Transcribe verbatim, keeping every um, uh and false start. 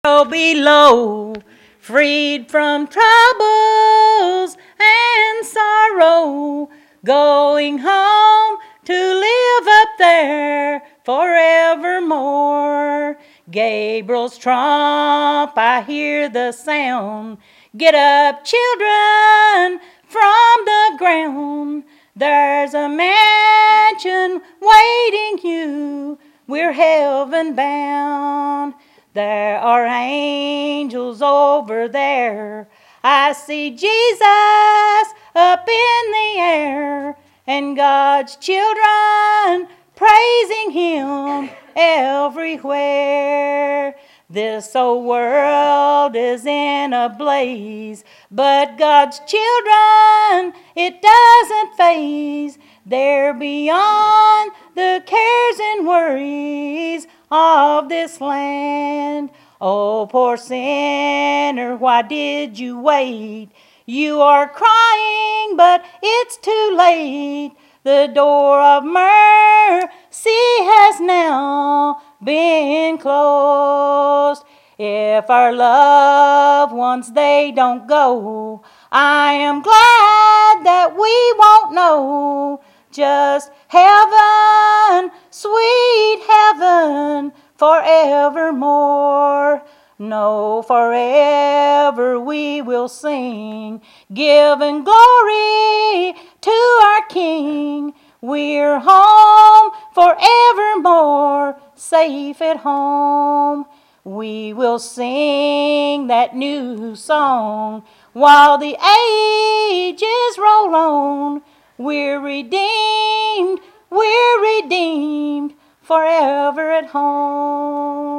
below, freed from troubles and sorrow, going home to live up there forevermore. Gabriel's trump, I hear the sound. Get up, children, from the ground. There's a mansion waiting you. We're heaven bound. There are angels over there. I see Jesus up in the air, and God's children praising Him everywhere. This old world is in a blaze, but God's children, it doesn't faze. They're beyond the cares and worries of this land. Oh, poor sinner, why did you wait? You are crying, but it's too late. The door of mercy has now been closed. If our loved ones, they don't go, I am glad that we won't know. Just heaven, sweet heaven, forevermore. No, forever we will sing, giving glory to our King. We're home forevermore, safe at home. We will sing that new song while the ages roll on. We're redeemed, we're redeemed, forever at home.